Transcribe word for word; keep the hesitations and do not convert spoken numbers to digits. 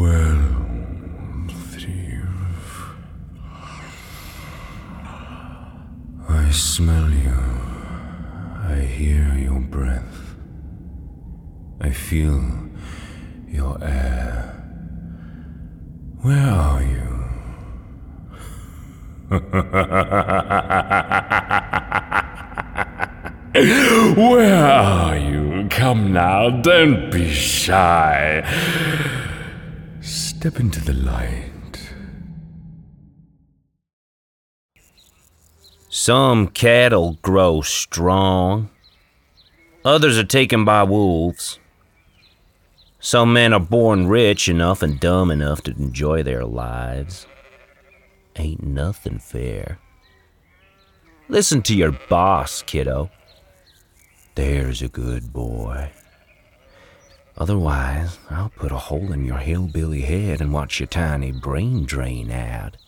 well, thief. I smell you. I hear your breath. I feel your air. Where are you? Where are you? Come now, don't be shy. Step into the light. Some cattle grow strong. Others are taken by wolves. Some men are born rich enough and dumb enough to enjoy their lives. Ain't nothing fair. Listen to your boss, kiddo. There's a good boy. Otherwise, I'll put a hole in your hillbilly head and watch your tiny brain drain out.